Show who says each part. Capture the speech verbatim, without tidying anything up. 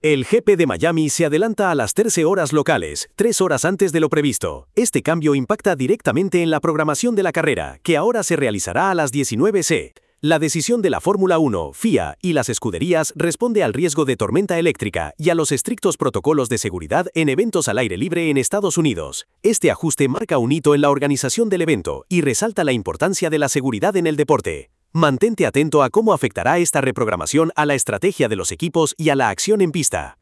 Speaker 1: El G P de Miami se adelanta a las trece horas locales, tres horas antes de lo previsto. Este cambio impacta directamente en la programación de la carrera, que ahora se realizará a las diecinueve ce. La decisión de la Fórmula uno, F I A y las escuderías responde al riesgo de tormenta eléctrica y a los estrictos protocolos de seguridad en eventos al aire libre en Estados Unidos. Este ajuste marca un hito en la organización del evento y resalta la importancia de la seguridad en el deporte. Mantente atento a cómo afectará esta reprogramación a la estrategia de los equipos y a la acción en pista.